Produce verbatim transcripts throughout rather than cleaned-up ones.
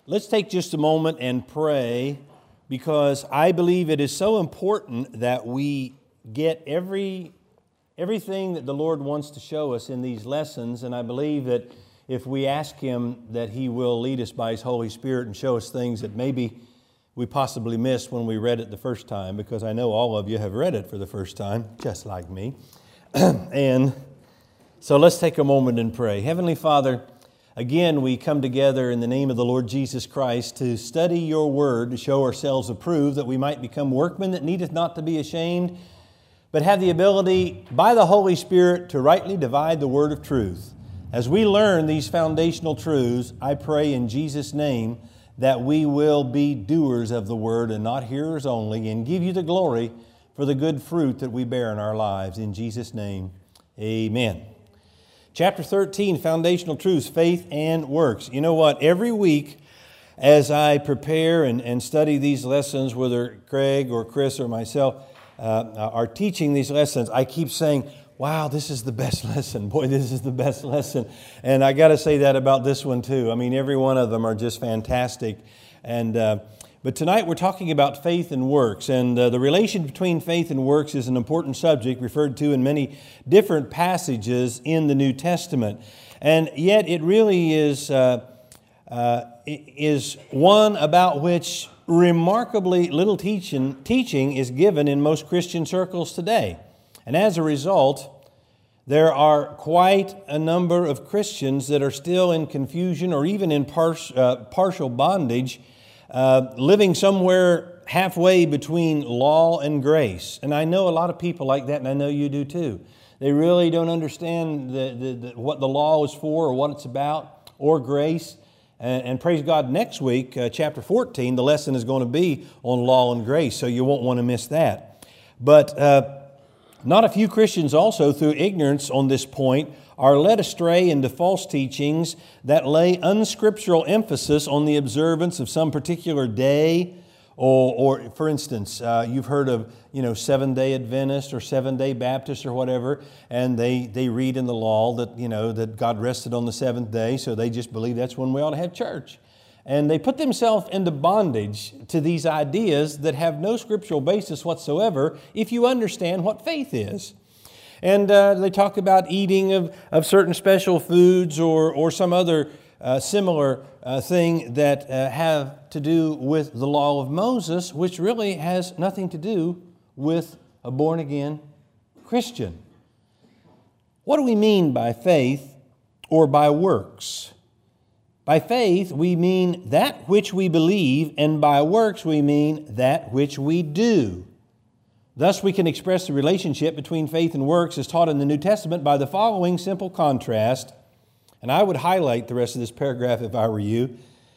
Let's take just a moment and pray, because I believe it is so important that we get every everything that the Lord wants to show us in these lessons, and I believe that if we ask Him, that He will lead us by His Holy Spirit and show us things that maybe we possibly missed when we read it the first time, because I know all of you have read it for the first time, just like me. And so let's take a moment and pray. Heavenly Father, again, we come together in the name of the Lord Jesus Christ to study Your Word, to show ourselves approved, that we might become workmen that needeth not to be ashamed, but have the ability by the Holy Spirit to rightly divide the word of truth. As we learn these foundational truths, I pray in Jesus' name that we will be doers of the word and not hearers only, and give You the glory for the good fruit that we bear in our lives. In Jesus' name, amen. Chapter thirteen, Foundational Truths, Faith and Works. You know what? Every week as I prepare and, and study these lessons, whether Craig or Chris or myself uh, are teaching these lessons, I keep saying, wow, this is the best lesson. Boy, this is the best lesson. And I got to say that about this one too. I mean, every one of them are just fantastic. And uh, But tonight we're talking about faith and works. And uh, the relation between faith and works is an important subject referred to in many different passages in the New Testament. And yet it really is, uh, uh, is one about which remarkably little teaching, teaching is given in most Christian circles today. And as a result, there are quite a number of Christians that are still in confusion or even in par- uh, partial bondage, uh, living somewhere halfway between law and grace. And I know a lot of people like that, and I know you do too. They really don't understand the, the, the, what the law is for or what it's about, or grace. And, and praise God, next week, uh, chapter fourteen, the lesson is going to be on law and grace, so you won't want to miss that. But uh, Not a few Christians also, through ignorance on this point, are led astray into false teachings that lay unscriptural emphasis on the observance of some particular day. Or, or for instance, uh, you've heard of, you know, Seventh-day Adventist or Seventh-day Baptist or whatever, and they, they read in the law that, you know, that God rested on the seventh day, so they just believe that's when we ought to have church. And they put themselves into bondage to these ideas that have no scriptural basis whatsoever if you understand what faith is. And uh, they talk about eating of, of certain special foods or, or some other uh, similar uh, thing that uh, have to do with the law of Moses, which really has nothing to do with a born-again Christian. What do we mean by faith or by works? By faith, we mean that which we believe, and by works, we mean that which we do. Thus, we can express the relationship between faith and works as taught in the New Testament by the following simple contrast, and I would highlight the rest of this paragraph if I were you.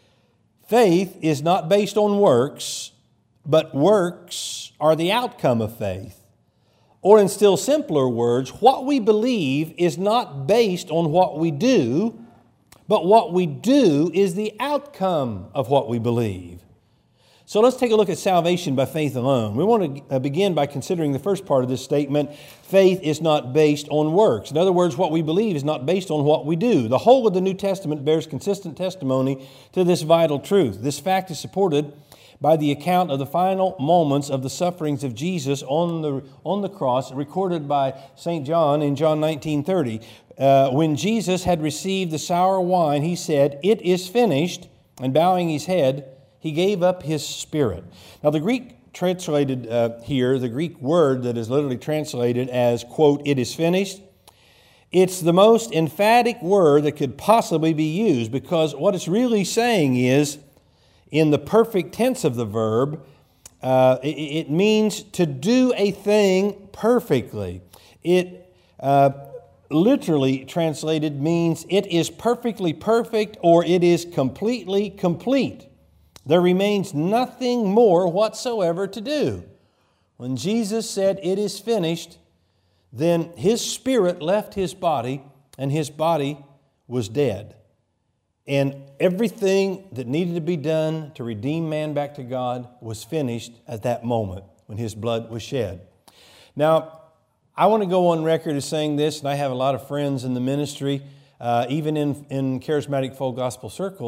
Faith is not based on works, but works are the outcome of faith. Or in still simpler words, what we believe is not based on what we do, but what we do is the outcome of what we believe. So let's take a look at salvation by faith alone. We want to begin by considering the first part of this statement. Faith is not based on works. In other words, what we believe is not based on what we do. The whole of the New Testament bears consistent testimony to this vital truth. This fact is supported by the account of the final moments of the sufferings of Jesus on the, on the cross, recorded by Saint John in John nineteen thirty. Uh, when Jesus had received the sour wine, He said, "It is finished," and bowing His head, He gave up His spirit. Now the Greek translated uh, here, the Greek word that is literally translated as, quote, "it is finished," it's the most emphatic word that could possibly be used, because what it's really saying is, in the perfect tense of the verb, uh, it, it means to do a thing perfectly. It uh, literally translated means it is perfectly perfect, or it is completely complete. There remains nothing more whatsoever to do. When Jesus said, "It is finished," then His spirit left His body, and His body was dead. And everything that needed to be done to redeem man back to God was finished at that moment when His blood was shed. Now, I want to go on record as saying this, and I have a lot of friends in the ministry, uh, even in, in charismatic full gospel circles,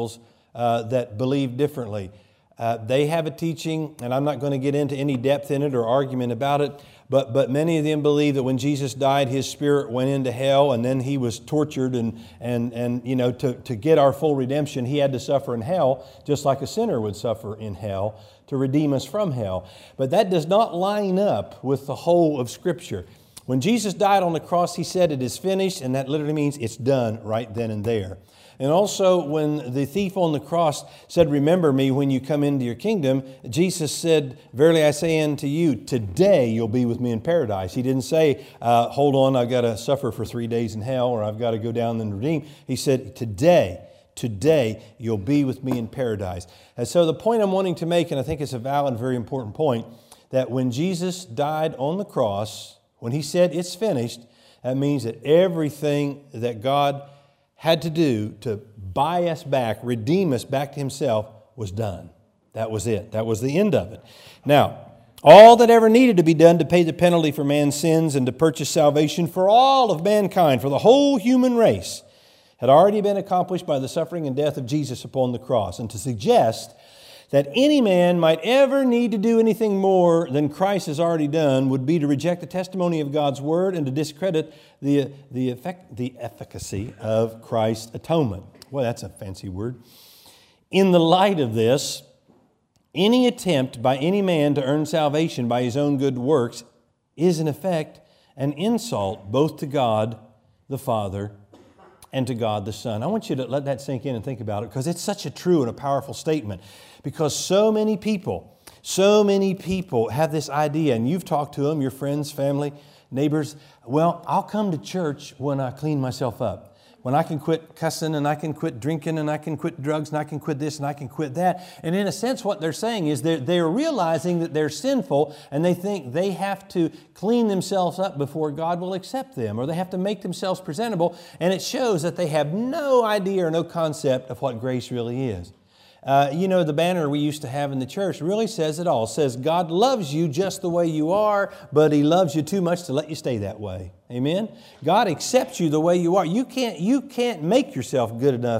uh, that believe differently. Uh, they have a teaching, and I'm not going to get into any depth in it or argument about it, but, but many of them believe that when Jesus died, His Spirit went into hell, and then He was tortured, and, and, and you know, to, to get our full redemption, He had to suffer in hell, just like a sinner would suffer in hell, to redeem us from hell. But that does not line up with the whole of Scripture. When Jesus died on the cross, He said, "It is finished," and that literally means it's done right then and there. And also, when the thief on the cross said, "Remember me when you come into your kingdom," Jesus said, "Verily I say unto you, today you'll be with me in paradise." He didn't say, uh, hold on, I've got to suffer for three days in hell, or I've got to go down and redeem. He said, today, today you'll be with me in paradise. And so the point I'm wanting to make, and I think it's a valid, very important point, that when Jesus died on the cross, when He said it's finished, that means that everything that God had to do to buy us back, redeem us back to Himself, was done. That was it. That was the end of it. Now, all that ever needed to be done to pay the penalty for man's sins and to purchase salvation for all of mankind, for the whole human race, had already been accomplished by the suffering and death of Jesus upon the cross. And to suggest that any man might ever need to do anything more than Christ has already done would be to reject the testimony of God's Word and to discredit the, the, effect, the efficacy of Christ's atonement. Well, that's a fancy word. In the light of this, any attempt by any man to earn salvation by his own good works is in effect an insult both to God the Father and to God the Son. I want you to let that sink in and think about it, because it's such a true and a powerful statement. Because so many people, so many people have this idea, and you've talked to them, your friends, family, neighbors. Well, I'll come to church when I clean myself up. When I can quit cussing, and I can quit drinking, and I can quit drugs, and I can quit this, and I can quit that. And in a sense, what they're saying is they're, they're realizing that they're sinful, and they think they have to clean themselves up before God will accept them, or they have to make themselves presentable. And it shows that they have no idea or no concept of what grace really is. Uh, you know, the banner we used to have in the church really says it all. It says, God loves you just the way you are, but He loves you too much to let you stay that way. Amen? God accepts you the way you are. You can't, you can't make yourself good enough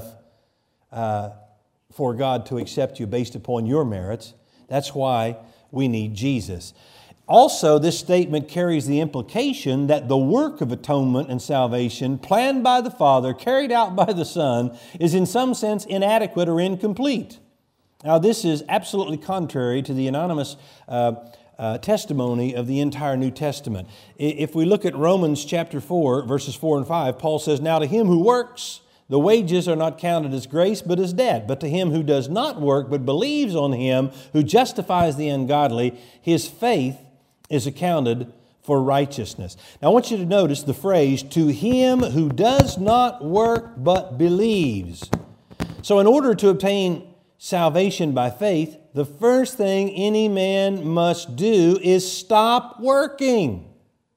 uh, for God to accept you based upon your merits. That's why we need Jesus. Also, this statement carries the implication that the work of atonement and salvation planned by the Father, carried out by the Son, is in some sense inadequate or incomplete. Now, this is absolutely contrary to the anonymous uh, uh, testimony of the entire New Testament. If we look at Romans chapter four, verses four and five, Paul says, "Now to him who works, the wages are not counted as grace, but as debt. But to him who does not work, but believes on Him who justifies the ungodly, his faith is accounted for righteousness." Now I want you to notice the phrase, "to him who does not work but believes." So in order to obtain salvation by faith, the first thing any man must do is stop working.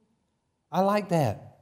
I like that.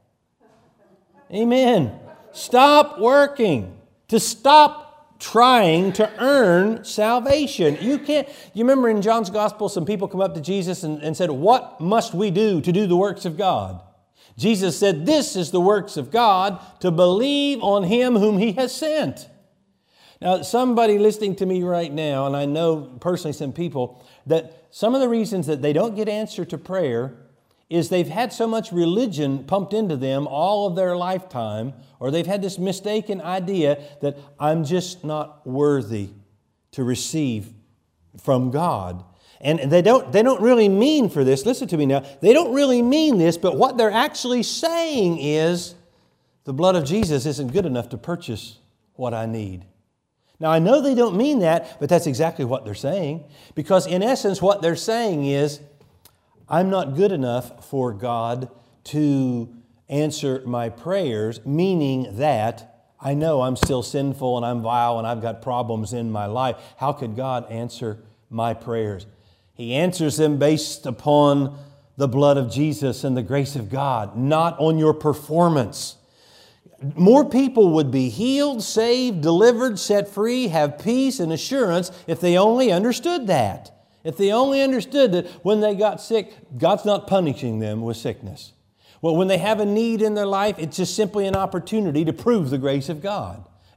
Amen. Stop working. To stop trying to earn salvation. You can't, you remember in John's Gospel, some people come up to Jesus and, and said, "What must we do to do the works of God?" Jesus said, "This is the works of God, to believe on Him whom He has sent." Now, somebody listening to me right now, and I know personally some people, that some of the reasons that they don't get answer to prayer is they've had so much religion pumped into them all of their lifetime, or they've had this mistaken idea that I'm just not worthy to receive from God. And they don't, they don't really mean for this, listen to me now, they don't really mean this, but what they're actually saying is the blood of Jesus isn't good enough to purchase what I need. Now, I know they don't mean that, but that's exactly what they're saying. Because in essence, what they're saying is, I'm not good enough for God to answer my prayers, meaning that I know I'm still sinful and I'm vile and I've got problems in my life. How could God answer my prayers? He answers them based upon the blood of Jesus and the grace of God, not on your performance. More people would be healed, saved, delivered, set free, have peace and assurance if they only understood that. If they only understood that when they got sick, God's not punishing them with sickness. Well, when they have a need in their life, it's just simply an opportunity to prove the grace of God.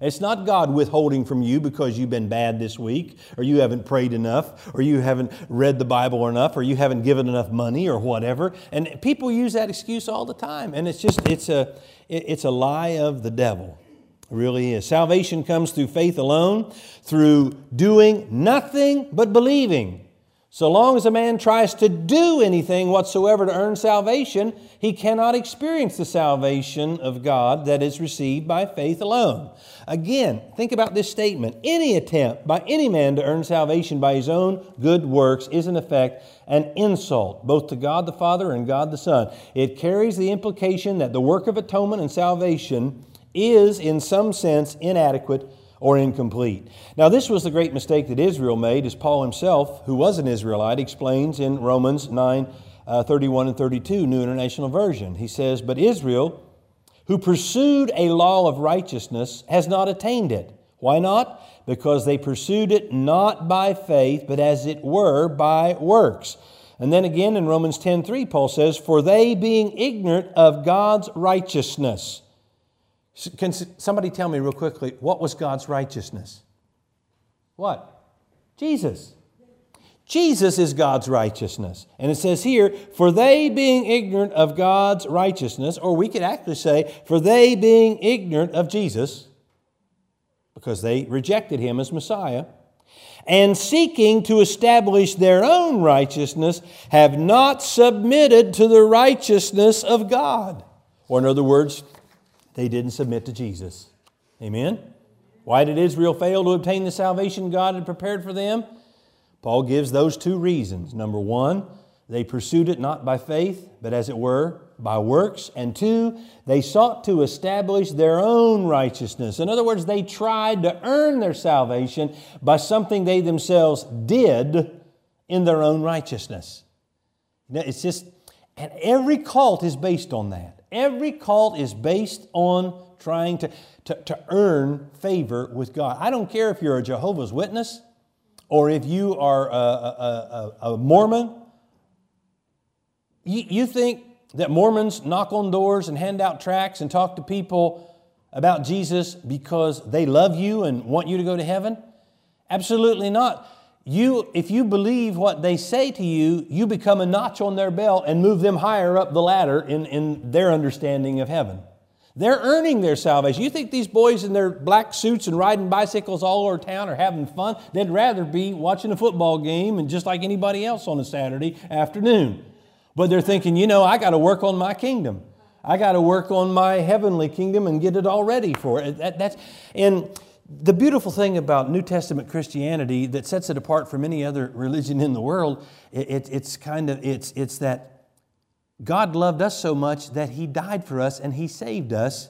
It's not God withholding from you because you've been bad this week, or you haven't prayed enough, or you haven't read the Bible enough, or you haven't given enough money, or whatever. And people use that excuse all the time. And it's just, it's a, it's a lie of the devil. It really is. Salvation comes through faith alone, through doing nothing but believing. So long as a man tries to do anything whatsoever to earn salvation, he cannot experience the salvation of God that is received by faith alone. Again, think about this statement. Any attempt by any man to earn salvation by his own good works is in effect an insult, both to God the Father and God the Son. It carries the implication that the work of atonement and salvation is, in some sense, inadequate or incomplete. Now, this was the great mistake that Israel made, as Paul himself, who was an Israelite, explains in Romans nine, uh, thirty-one and thirty-two, New International Version. He says, "But Israel, who pursued a law of righteousness, has not attained it." Why not? Because they pursued it not by faith, but as it were by works. And then again in Romans ten three, Paul says, "For they being ignorant of God's righteousness." Can somebody tell me real quickly, what was God's righteousness? What? Jesus. Jesus is God's righteousness. And it says here, "For they being ignorant of God's righteousness," or we could actually say, "For they being ignorant of Jesus," because they rejected Him as Messiah, "and seeking to establish their own righteousness, have not submitted to the righteousness of God." Or in other words, they didn't submit to Jesus. Amen? Why did Israel fail to obtain the salvation God had prepared for them? Paul gives those two reasons. Number one, they pursued it not by faith, but as it were, by works. And two, they sought to establish their own righteousness. In other words, they tried to earn their salvation by something they themselves did in their own righteousness. It's just, and every cult is based on that. Every cult is based on trying to, to, to earn favor with God. I don't care if you're a Jehovah's Witness or if you are a, a, a, a Mormon. You, you think that Mormons knock on doors and hand out tracts and talk to people about Jesus because they love you and want you to go to heaven? Absolutely not. You, if you believe what they say to you, you become a notch on their belt and move them higher up the ladder in, in their understanding of heaven. They're earning their salvation. You think these boys in their black suits and riding bicycles all over town are having fun? They'd rather be watching a football game and just like anybody else on a Saturday afternoon. But they're thinking, you know, I got to work on my kingdom. I got to work on my heavenly kingdom and get it all ready for it. That, that's, and the beautiful thing about New Testament Christianity that sets it apart from any other religion in the world, it, it, it's kind of, it's, it's that God loved us so much that He died for us and He saved us.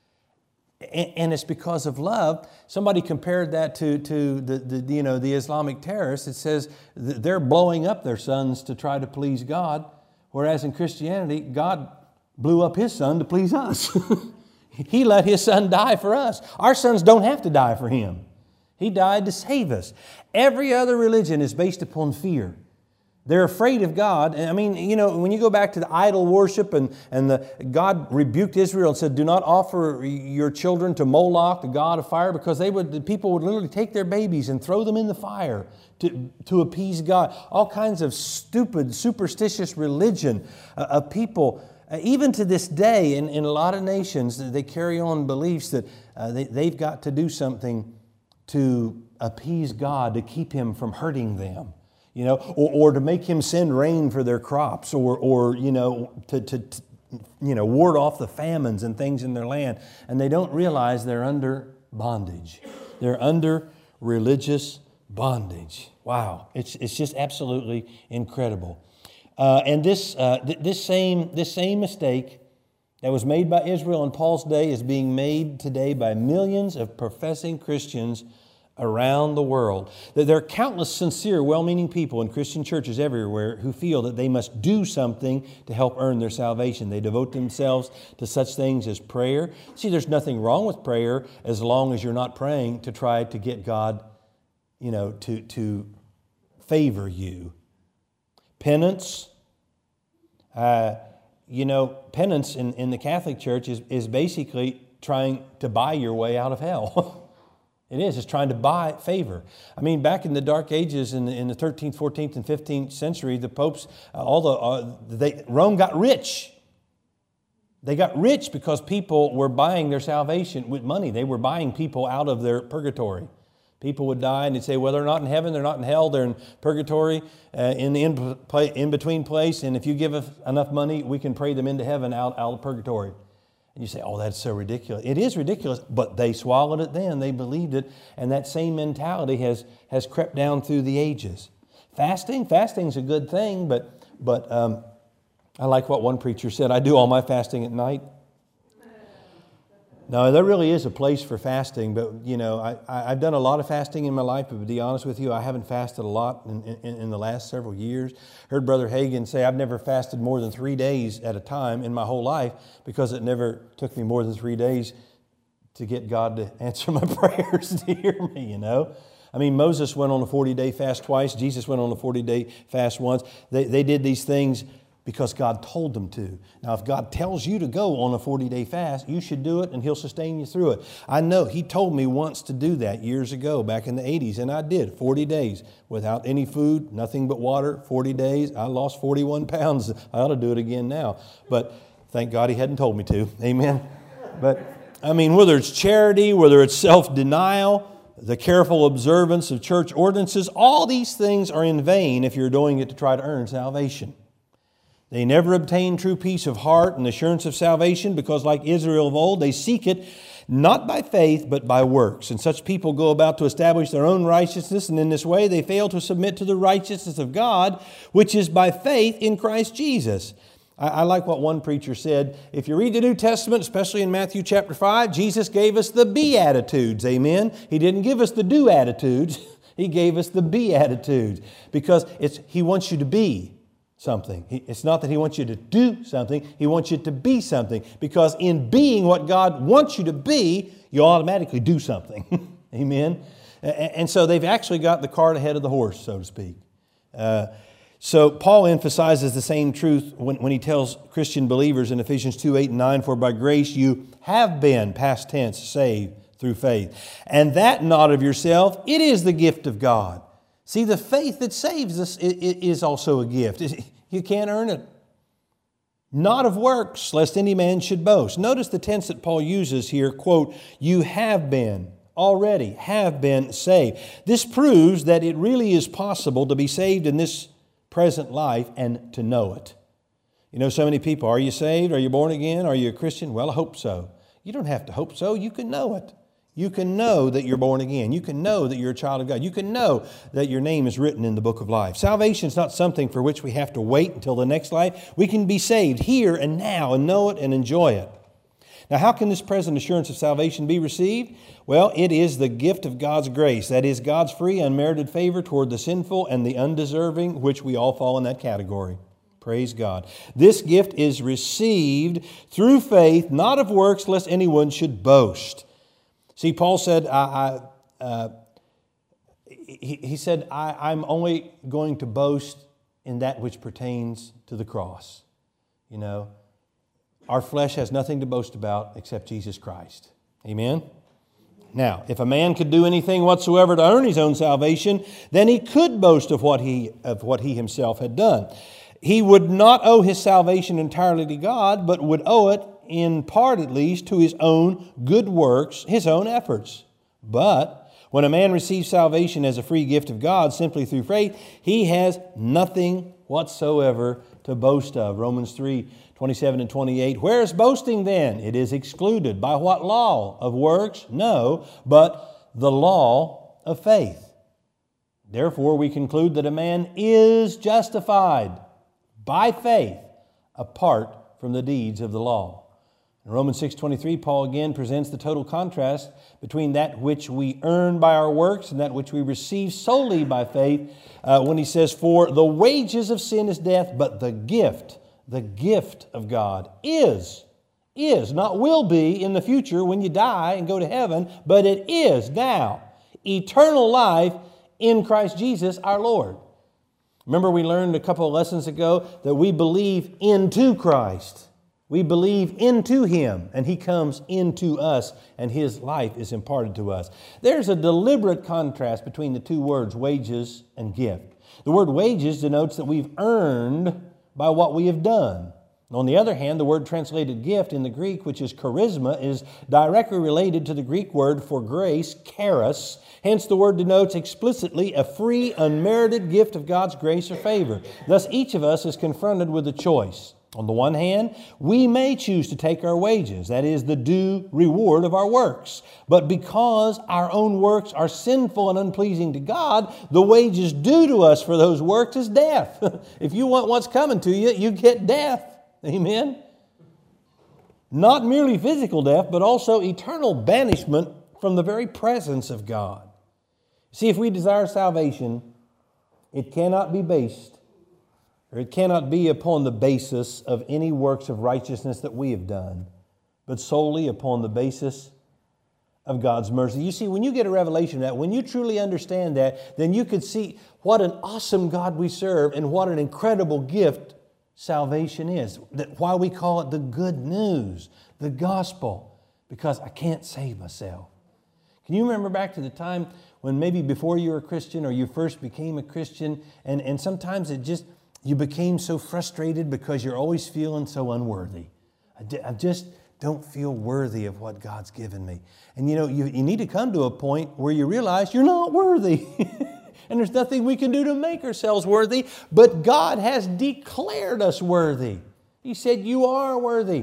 And, and it's because of love. Somebody compared that to, to the, the, you know, the Islamic terrorists. It says they're blowing up their sons to try to please God, whereas in Christianity, God blew up His Son to please us. He let His Son die for us. Our sons don't have to die for Him. He died to save us. Every other religion is based upon fear. They're afraid of God. I mean, you know, when you go back to the idol worship and, and the, God rebuked Israel and said, "Do not offer your children to Moloch, the god of fire," because they would, the people would literally take their babies and throw them in the fire to, to appease God. All kinds of stupid, superstitious religion uh, of people. Uh, even to this day, in, in a lot of nations, they carry on beliefs that uh, they, they've got to do something to appease God, to keep Him from hurting them, you know, or, or to make Him send rain for their crops, or, or you know, to, to, to you know, ward off the famines and things in their land. And they don't realize they're under bondage. They're under religious bondage. Wow, it's it's just absolutely incredible. Uh, and this, uh, th- this, same, this same mistake that was made by Israel in Paul's day is being made today by millions of professing Christians around the world. There are countless sincere, well-meaning people in Christian churches everywhere who feel that they must do something to help earn their salvation. They devote themselves to such things as prayer. See, there's nothing wrong with prayer as long as you're not praying to try to get God, you know, to, to favor you. Penance, uh, you know, penance in, in the Catholic Church is, is basically trying to buy your way out of hell. It is. It's trying to buy favor. I mean, back in the Dark Ages, in the, in the thirteenth, fourteenth, and fifteenth century, the popes, uh, all the uh, they, Rome got rich. They got rich because people were buying their salvation with money. They were buying people out of their purgatory. People would die and they'd say, well, they're not in heaven, they're not in hell, they're in purgatory, uh, in the in, in between place. And if you give us enough money, we can pray them into heaven out, out of purgatory. And you say, oh, that's so ridiculous. It is ridiculous, but they swallowed it then. They believed it. And that same mentality has, has crept down through the ages. Fasting, fasting's a good thing, but, but um, I like what one preacher said, I do all my fasting at night. No, there really is a place for fasting, but, you know, I, I've done a lot of fasting in my life, but to be honest with you, I haven't fasted a lot in, in, in the last several years. Heard Brother Hagin say I've never fasted more than three days at a time in my whole life because it never took me more than three days to get God to answer my prayers, to hear me, you know. I mean, Moses went on a forty-day fast twice. Jesus went on a forty-day fast once. They, they did these things because God told them to. Now, if God tells you to go on a forty-day fast, you should do it and He'll sustain you through it. I know He told me once to do that years ago, back in the eighties, and I did, forty days without any food, nothing but water, forty days. I lost forty-one pounds. I ought to do it again now. But thank God He hadn't told me to. Amen. But, I mean, whether it's charity, whether it's self-denial, the careful observance of church ordinances, all these things are in vain if you're doing it to try to earn salvation. They never obtain true peace of heart and assurance of salvation because, like Israel of old, they seek it not by faith but by works. And such people go about to establish their own righteousness, and in this way they fail to submit to the righteousness of God, which is by faith in Christ Jesus. I, I like what one preacher said. If you read the New Testament, especially in Matthew chapter five, Jesus gave us the Beatitudes. Amen? He didn't give us the do-attitudes. He gave us the Beatitudes because it's He wants you to be something. It's not that He wants you to do something. He wants you to be something. Because in being what God wants you to be, you automatically do something. Amen? And so they've actually got the cart ahead of the horse, so to speak. Uh, so Paul emphasizes the same truth when, when he tells Christian believers in Ephesians two, eight, and nine, for by grace you have been, past tense, saved through faith. And that not of yourself, it is the gift of God. See, the faith that saves us is also a gift. You can't earn it. Not of works, lest any man should boast. Notice the tense that Paul uses here, quote, you have been, already have been saved. This proves that it really is possible to be saved in this present life and to know it. You know, so many people, are you saved? Are you born again? Are you a Christian? Well, I hope so. You don't have to hope so. You can know it. You can know that you're born again. You can know that you're a child of God. You can know that your name is written in the book of life. Salvation is not something for which we have to wait until the next life. We can be saved here and now and know it and enjoy it. Now, how can this present assurance of salvation be received? Well, it is the gift of God's grace. That is God's free, unmerited favor toward the sinful and the undeserving, which we all fall in that category. Praise God. This gift is received through faith, not of works, lest anyone should boast. See, Paul said, I, I, uh, he, he said, I, I'm only going to boast in that which pertains to the cross. You know, our flesh has nothing to boast about except Jesus Christ. Amen? Now, if a man could do anything whatsoever to earn his own salvation, then he could boast of what he, of what he himself had done. He would not owe his salvation entirely to God, but would owe it in part at least, to his own good works, his own efforts. But when a man receives salvation as a free gift of God simply through faith, he has nothing whatsoever to boast of. Romans three, twenty-seven and twenty-eight. Where is boasting then? It is excluded. By what law? Of works? No, but the law of faith. Therefore, we conclude that a man is justified by faith apart from the deeds of the law. In Romans six twenty-three, Paul again presents the total contrast between that which we earn by our works and that which we receive solely by faith uh, when he says, for the wages of sin is death, but the gift, the gift of God is, is, not will be in the future when you die and go to heaven, but it is now, eternal life in Christ Jesus our Lord. Remember we learned a couple of lessons ago that we believe into Christ. We believe into Him, and He comes into us, and His life is imparted to us. There's a deliberate contrast between the two words, wages and gift. The word wages denotes that we've earned by what we have done. On the other hand, the word translated gift in the Greek, which is charisma, is directly related to the Greek word for grace, charis. Hence, the word denotes explicitly a free, unmerited gift of God's grace or favor. Thus, each of us is confronted with a choice. On the one hand, we may choose to take our wages, that is, the due reward of our works. But because our own works are sinful and unpleasing to God, the wages due to us for those works is death. If you want what's coming to you, you get death. Amen? Not merely physical death, but also eternal banishment from the very presence of God. See, if we desire salvation, it cannot be based or it cannot be upon the basis of any works of righteousness that we have done, but solely upon the basis of God's mercy. You see, when you get a revelation of that, when you truly understand that, then you can see what an awesome God we serve and what an incredible gift salvation is. That why we call it the good news, the gospel, because I can't save myself. Can you remember back to the time when maybe before you were a Christian or you first became a Christian, and, and sometimes it just, you became so frustrated because you're always feeling so unworthy. I, d- I just don't feel worthy of what God's given me. And you know, you, you need to come to a point where you realize you're not worthy. And there's nothing we can do to make ourselves worthy, but God has declared us worthy. He said, you are worthy.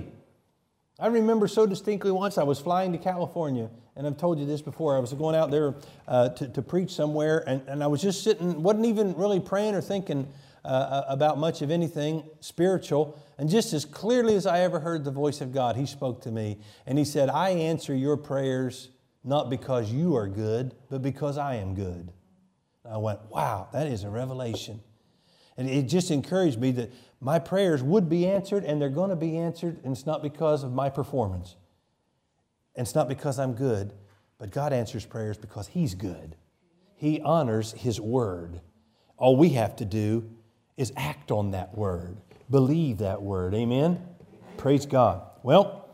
I remember so distinctly once I was flying to California, and I've told you this before. I was going out there uh, to, to preach somewhere, and, and I was just sitting, wasn't even really praying or thinking uh, about much of anything spiritual. And just as clearly as I ever heard the voice of God, He spoke to me, and He said, I answer your prayers not because you are good, but because I am good. I went, wow, that is a revelation. And it just encouraged me that my prayers would be answered, and they're going to be answered, and it's not because of my performance. And it's not because I'm good, but God answers prayers because He's good. He honors His word. All we have to do is act on that word, believe that word. Amen? Praise God. Well,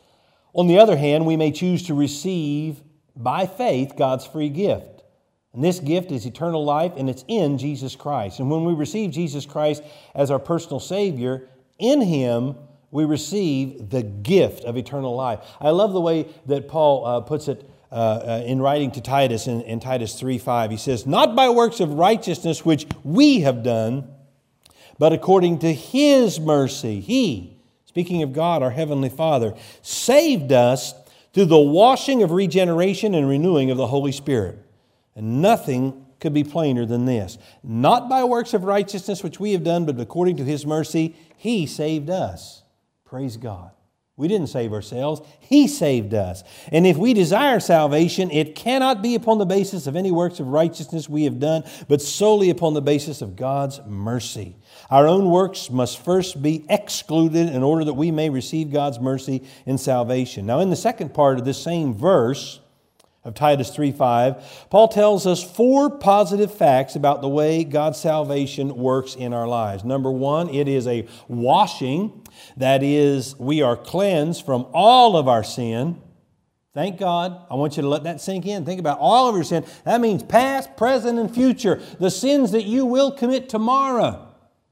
on the other hand, we may choose to receive by faith God's free gift. And this gift is eternal life, and it's in Jesus Christ. And when we receive Jesus Christ as our personal Savior, in Him we receive the gift of eternal life. I love the way that Paul uh, puts it uh, uh, in writing to Titus in, in Titus three five. He says, not by works of righteousness which we have done, but according to His mercy. He, speaking of God, our Heavenly Father, saved us through the washing of regeneration and renewing of the Holy Spirit. And nothing could be plainer than this. Not by works of righteousness which we have done, but according to His mercy, He saved us. Praise God. We didn't save ourselves. He saved us. And if we desire salvation, it cannot be upon the basis of any works of righteousness we have done, but solely upon the basis of God's mercy. Our own works must first be excluded in order that we may receive God's mercy in salvation. Now, in the second part of this same verse of Titus three five, Paul tells us four positive facts about the way God's salvation works in our lives. Number one, it is a washing. That is, we are cleansed from all of our sin. Thank God. I want you to let that sink in. Think about all of your sin. That means past, present, and future. The sins that you will commit tomorrow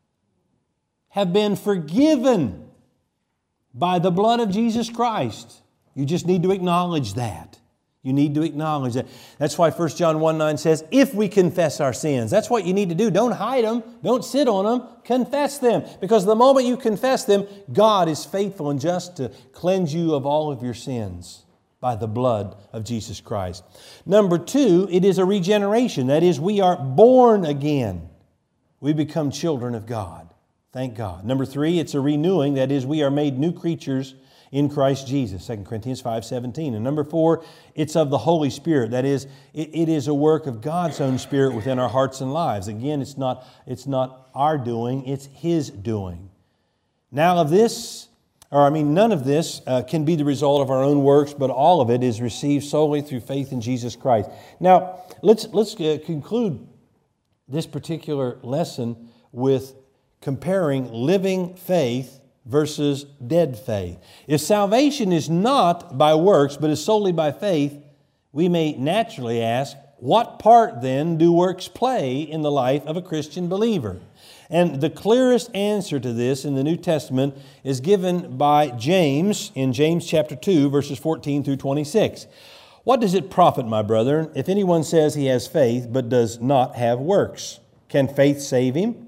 have been forgiven by the blood of Jesus Christ. You just need to acknowledge that. You need to acknowledge that. That's why First John one nine says, if we confess our sins. That's what you need to do. Don't hide them. Don't sit on them. Confess them. Because the moment you confess them, God is faithful and just to cleanse you of all of your sins by the blood of Jesus Christ. Number two, it is a regeneration. That is, we are born again. We become children of God. Thank God. Number three, it's a renewing. That is, we are made new creatures in Christ Jesus, Second Corinthians five seventeen. And number four, it's of the Holy Spirit. That is, it, it is a work of God's own Spirit within our hearts and lives. Again, it's not, it's not our doing, it's His doing. Now of this, or I mean none of this uh, can be the result of our own works, but all of it is received solely through faith in Jesus Christ. Now, let's, let's uh, conclude this particular lesson with comparing living faith versus dead faith. If salvation is not by works, but is solely by faith, we may naturally ask, what part then do works play in the life of a Christian believer? And the clearest answer to this in the New Testament is given by James in James chapter two, verses fourteen through twenty-six. What does it profit, my brethren, if anyone says he has faith but does not have works? Can faith save him?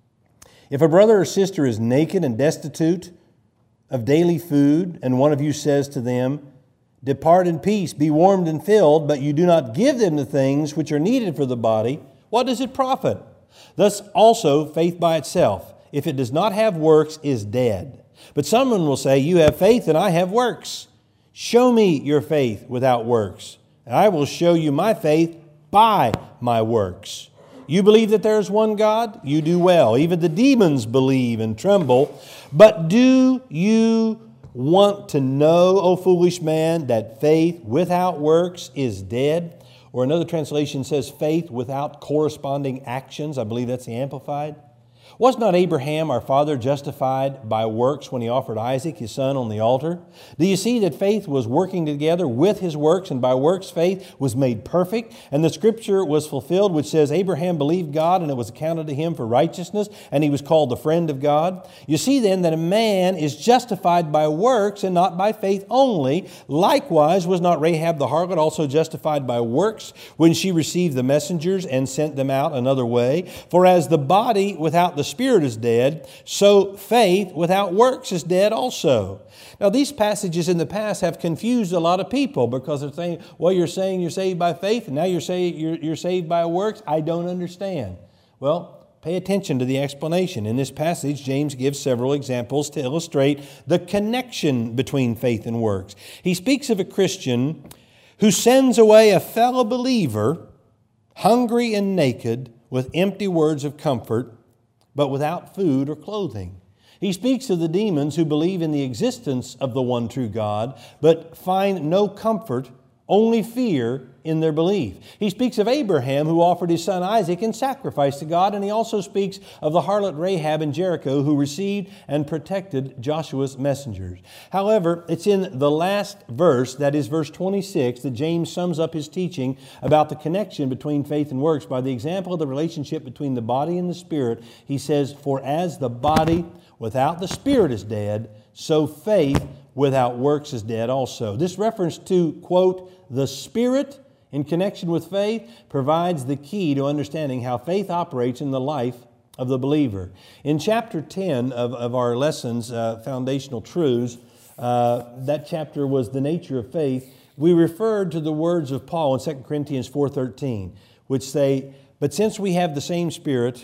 If a brother or sister is naked and destitute of daily food, and one of you says to them, depart in peace, be warmed and filled, but you do not give them the things which are needed for the body, what does it profit? Thus also faith by itself, if it does not have works, is dead. But someone will say, you have faith and I have works. Show me your faith without works, and I will show you my faith by my works. You believe that there is one God? You do well. Even the demons believe and tremble. But do you want to know, O foolish man, that faith without works is dead? Or another translation says faith without corresponding actions. I believe that's the Amplified. Was not Abraham, our father, justified by works when he offered Isaac, his son, on the altar? Do you see that faith was working together with his works, and by works faith was made perfect? And the scripture was fulfilled, which says, Abraham believed God, and it was accounted to him for righteousness, and he was called the friend of God. You see then that a man is justified by works and not by faith only. Likewise, was not Rahab the harlot also justified by works when she received the messengers and sent them out another way? For as the body without the spirit is dead, so faith without works is dead also. Now, these passages in the past have confused a lot of people because they're saying, well, you're saying you're saved by faith, and now you're saying you're, you're saved by works. I don't understand. Well, pay attention to the explanation. In this passage, James gives several examples to illustrate the connection between faith and works. He speaks of a Christian who sends away a fellow believer, hungry and naked, with empty words of comfort, but without food or clothing. He speaks of the demons who believe in the existence of the one true God, but find no comfort, only fear in their belief. He speaks of Abraham, who offered his son Isaac in sacrifice to God, and he also speaks of the harlot Rahab in Jericho, who received and protected Joshua's messengers. However, it's in the last verse, that is verse twenty-six, that James sums up his teaching about the connection between faith and works by the example of the relationship between the body and the spirit. He says, for as the body without the spirit is dead, so faith without works is dead also. This reference to, quote, the Spirit in connection with faith provides the key to understanding how faith operates in the life of the believer. In chapter ten of, of our lessons, uh, Foundational Truths, uh, that chapter was the nature of faith. We referred to the words of Paul in Second Corinthians four thirteen, which say, but since we have the same Spirit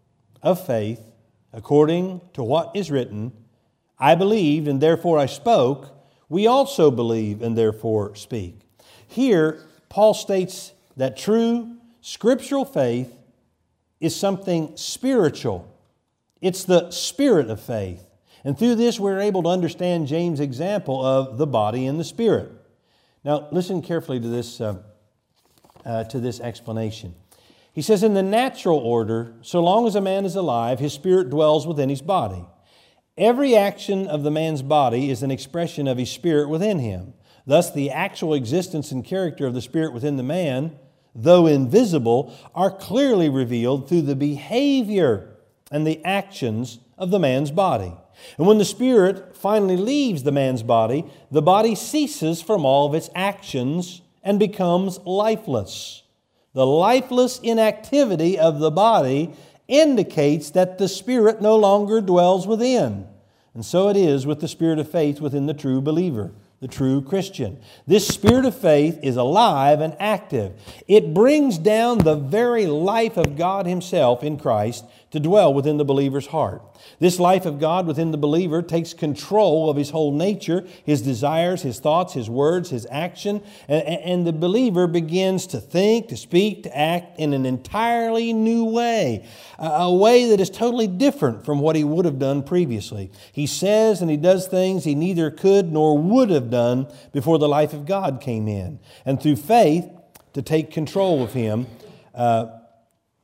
of faith, according to what is written, I believed and therefore I spoke, we also believe and therefore speak. Here, Paul states that true scriptural faith is something spiritual. It's the spirit of faith. And through this, we're able to understand James' example of the body and the spirit. Now, listen carefully to this, uh, uh, to this explanation. He says, in the natural order, so long as a man is alive, his spirit dwells within his body. Every action of the man's body is an expression of his spirit within him. Thus, the actual existence and character of the spirit within the man, though invisible, are clearly revealed through the behavior and the actions of the man's body. And when the spirit finally leaves the man's body, the body ceases from all of its actions and becomes lifeless. The lifeless inactivity of the body indicates that the spirit no longer dwells within. And so it is with the spirit of faith within the true believer, the true Christian. This spirit of faith is alive and active. It brings down the very life of God Himself in Christ to dwell within the believer's heart. This life of God within the believer takes control of his whole nature, his desires, his thoughts, his words, his action, and, and the believer begins to think, to speak, to act in an entirely new way, a way that is totally different from what he would have done previously. He says and he does things he neither could nor would have done before the life of God came in. And through faith, to take control of him, uh,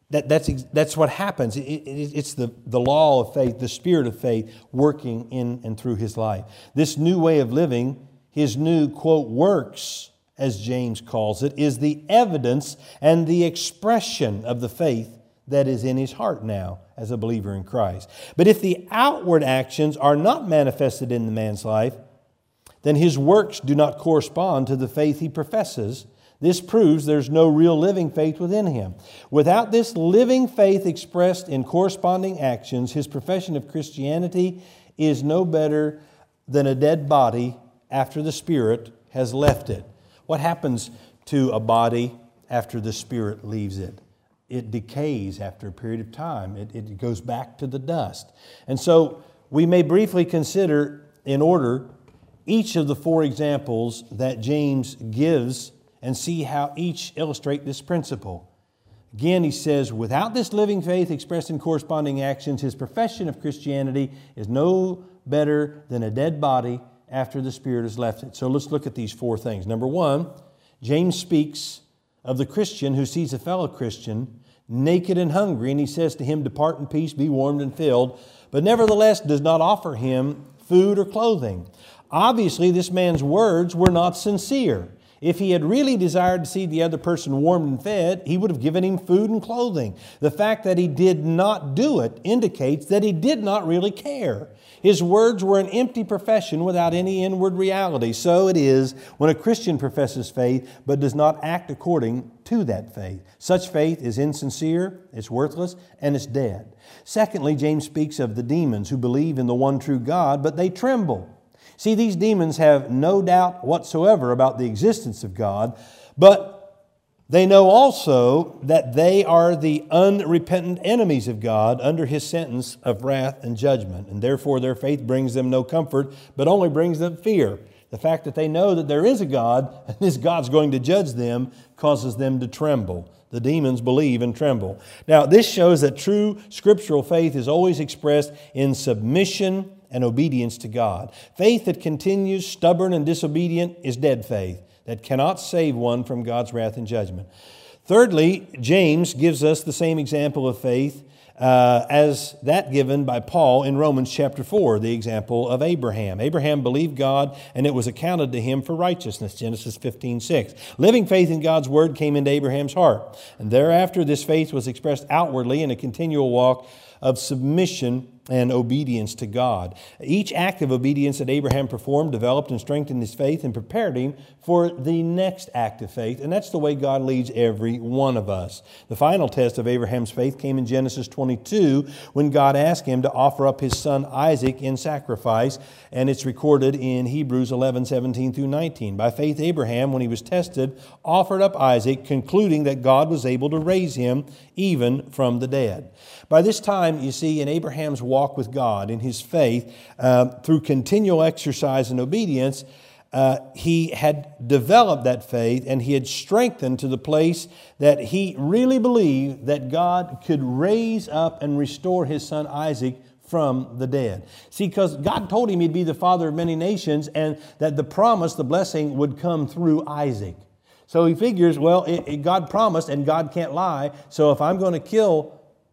that, that's, that's what happens. It, it, it's the, the law of faith, the spirit of faith working in and through his life. This new way of living, his new, quote, works, as James calls it, is the evidence and the expression of the faith that is in his heart now as a believer in Christ. But if the outward actions are not manifested in the man's life, then his works do not correspond to the faith he professes. This proves there's no real living faith within him. Without this living faith expressed in corresponding actions, his profession of Christianity is no better than a dead body after the spirit has left it. What happens to a body after the spirit leaves it? It decays after a period of time. It, it goes back to the dust. And so we may briefly consider, in order, each of the four examples that James gives and see how each illustrate this principle. Again, he says, without this living faith expressed in corresponding actions, his profession of Christianity is no better than a dead body after the spirit has left it. So let's look at these four things. Number one, James speaks of the Christian who sees a fellow Christian naked and hungry, and he says to him, depart in peace, be warmed and filled, but nevertheless does not offer him food or clothing. Obviously, this man's words were not sincere. If he had really desired to see the other person warmed and fed, he would have given him food and clothing. The fact that he did not do it indicates that he did not really care. His words were an empty profession without any inward reality. So it is when a Christian professes faith but does not act according to that faith. Such faith is insincere, it's worthless, and it's dead. Secondly, James speaks of the demons who believe in the one true God, but they tremble. See, these demons have no doubt whatsoever about the existence of God, but they know also that they are the unrepentant enemies of God under His sentence of wrath and judgment. And therefore their faith brings them no comfort, but only brings them fear. The fact that they know that there is a God, and this God's going to judge them, causes them to tremble. The demons believe and tremble. Now, this shows that true scriptural faith is always expressed in submission and obedience to God. Faith that continues stubborn and disobedient is dead faith that cannot save one from God's wrath and judgment. Thirdly, James gives us the same example of faith uh, as that given by Paul in Romans chapter four, the example of Abraham. Abraham believed God, and it was accounted to him for righteousness, Genesis fifteen six. Living faith in God's word came into Abraham's heart, and thereafter this faith was expressed outwardly in a continual walk of submission and obedience to God. Each act of obedience that Abraham performed developed and strengthened his faith and prepared him for the next act of faith. And that's the way God leads every one of us. The final test of Abraham's faith came in Genesis twenty-two when God asked him to offer up his son Isaac in sacrifice. And it's recorded in Hebrews eleven seventeen through nineteen. By faith, Abraham, when he was tested, offered up Isaac, concluding that God was able to raise him even from the dead. By this time, you see, in Abraham's walk with God, in his faith, uh, through continual exercise and obedience, uh, he had developed that faith and he had strengthened to the place that he really believed that God could raise up and restore his son Isaac from the dead. See, because God told him he'd be the father of many nations and that the promise, the blessing, would come through Isaac. So he figures, well, it, it, God promised and God can't lie, so if I'm going to kill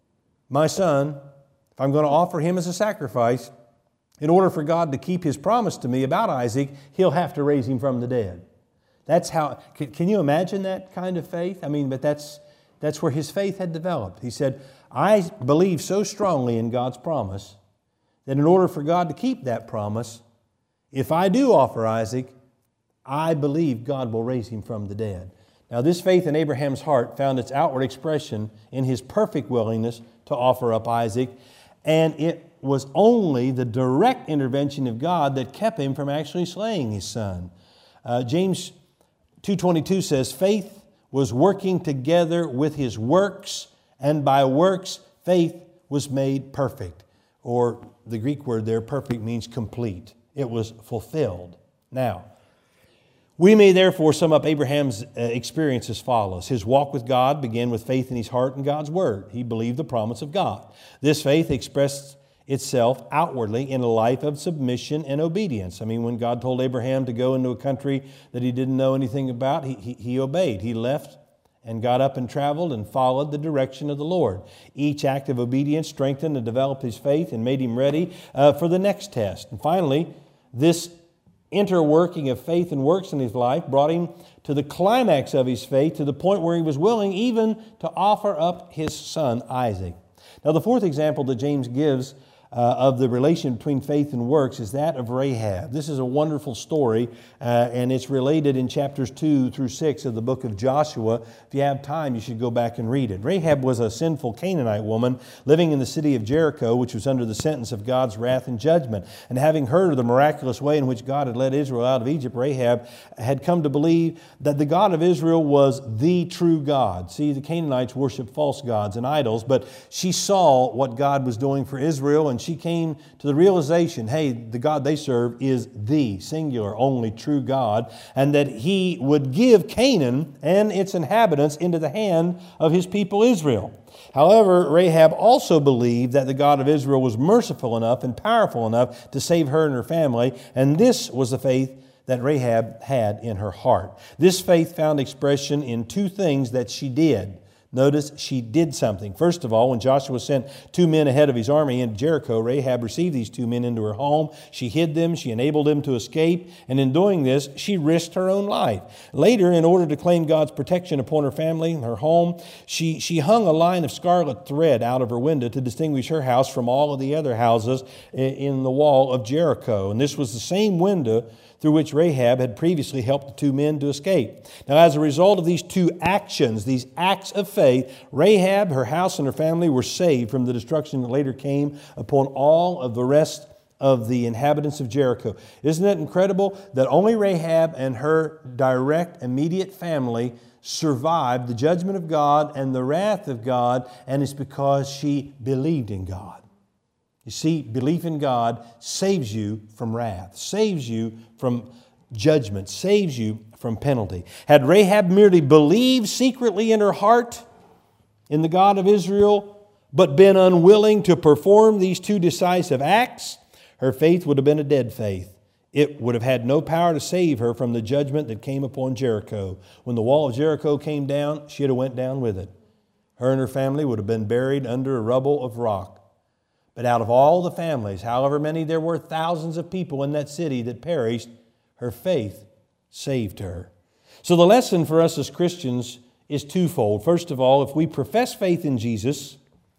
my son, if I'm going to offer him as a sacrifice, in order for God to keep His promise to me about Isaac, He'll have to raise him from the dead. That's how, can, can you imagine that kind of faith? I mean, but that's, that's where his faith had developed. He said, I believe so strongly in God's promise that in order for God to keep that promise, if I do offer Isaac, I believe God will raise him from the dead. Now, this faith in Abraham's heart found its outward expression in his perfect willingness to offer up Isaac, and it was only the direct intervention of God that kept him from actually slaying his son. Uh, James two twenty-two says, faith was working together with his works, and by works faith was made perfect. Or the Greek word there, perfect, means complete. It was fulfilled. Now, we may therefore sum up Abraham's experience as follows. His walk with God began with faith in his heart and God's word. He believed the promise of God. This faith expressed itself outwardly in a life of submission and obedience. I mean, when God told Abraham to go into a country that he didn't know anything about, he, he, he obeyed. He left and got up and traveled and followed the direction of the Lord. Each act of obedience strengthened and developed his faith and made him ready uh, for the next test. And finally, this interworking of faith and works in his life brought him to the climax of his faith, to the point where he was willing even to offer up his son Isaac. Now, the fourth example that James gives Uh, of the relation between faith and works is that of Rahab. This is a wonderful story, uh, and it's related in chapters two through six of the book of Joshua. If you have time, you should go back and read it. Rahab was a sinful Canaanite woman living in the city of Jericho, which was under the sentence of God's wrath and judgment. And having heard of the miraculous way in which God had led Israel out of Egypt, Rahab had come to believe that the God of Israel was the true God. See, the Canaanites worshiped false gods and idols, but she saw what God was doing for Israel, and she came to the realization, hey, the God they serve is the singular, only true God, and that He would give Canaan and its inhabitants into the hand of His people Israel. However, Rahab also believed that the God of Israel was merciful enough and powerful enough to save her and her family, and this was the faith that Rahab had in her heart. This faith found expression in two things that she did. Notice she did something. First of all, when Joshua sent two men ahead of his army into Jericho, Rahab received these two men into her home. She hid them. She enabled them to escape. And in doing this, she risked her own life. Later, in order to claim God's protection upon her family and her home, she, she hung a line of scarlet thread out of her window to distinguish her house from all of the other houses in the wall of Jericho. And this was the same window through which Rahab had previously helped the two men to escape. Now, as a result of these two actions, these acts of faith, Rahab, her house, and her family were saved from the destruction that later came upon all of the rest of the inhabitants of Jericho. Isn't it incredible that only Rahab and her direct, immediate family survived the judgment of God and the wrath of God, and it's because she believed in God. You see, belief in God saves you from wrath, saves you from judgment, saves you from penalty. Had Rahab merely believed secretly in her heart in the God of Israel, but been unwilling to perform these two decisive acts, her faith would have been a dead faith. It would have had no power to save her from the judgment that came upon Jericho. When the wall of Jericho came down, she'd have went down with it. Her and her family would have been buried under a rubble of rock. But out of all the families, however many there were, thousands of people in that city that perished, her faith saved her. So the lesson for us as Christians is twofold. First of all, if we profess faith in Jesus,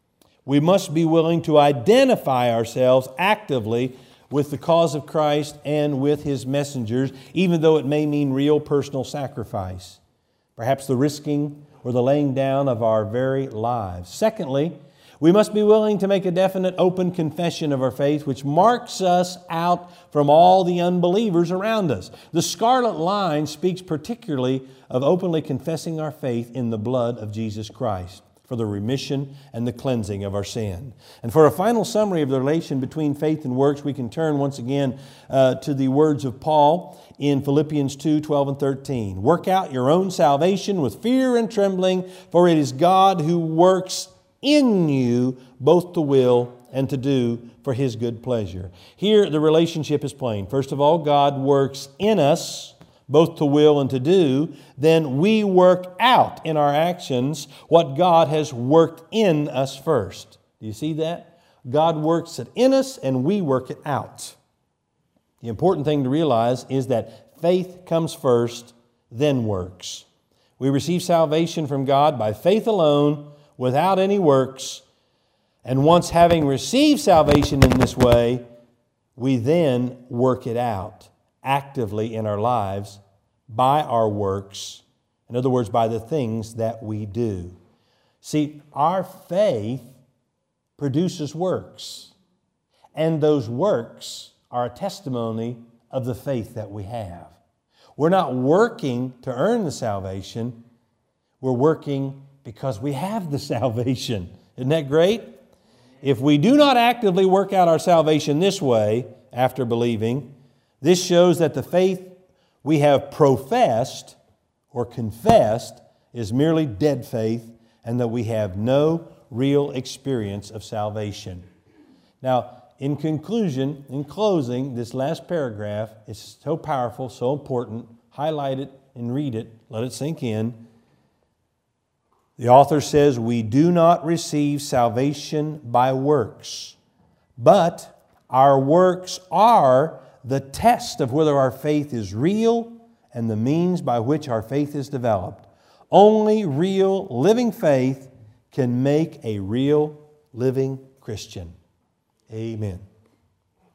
we must be willing to identify ourselves actively with the cause of Christ and with His messengers, even though it may mean real personal sacrifice, perhaps the risking or the laying down of our very lives. Secondly, we must be willing to make a definite, open confession of our faith, which marks us out from all the unbelievers around us. The scarlet line speaks particularly of openly confessing our faith in the blood of Jesus Christ for the remission and the cleansing of our sin. And for a final summary of the relation between faith and works, we can turn once again uh, to the words of Paul in Philippians two, twelve and thirteen. Work out your own salvation with fear and trembling, for it is God who works in you both to will and to do for His good pleasure. Here the relationship is plain. First of all, God works in us both to will and to do. Then we work out in our actions what God has worked in us first. Do you see that? God works it in us and we work it out. The important thing to realize is that faith comes first, then works. We receive salvation from God by faith alone, without any works, and once having received salvation in this way, we then work it out actively in our lives by our works, in other words, by the things that we do. See, our faith produces works, and those works are a testimony of the faith that we have. We're not working to earn the salvation, we're working because we have the salvation. Isn't that great? If we do not actively work out our salvation this way, after believing, this shows that the faith we have professed or confessed is merely dead faith and that we have no real experience of salvation. Now, in conclusion, in closing, this last paragraph is so powerful, so important. Highlight it and read it. Let it sink in. The author says, we do not receive salvation by works, but our works are the test of whether our faith is real and the means by which our faith is developed. Only real living faith can make a real living Christian. Amen.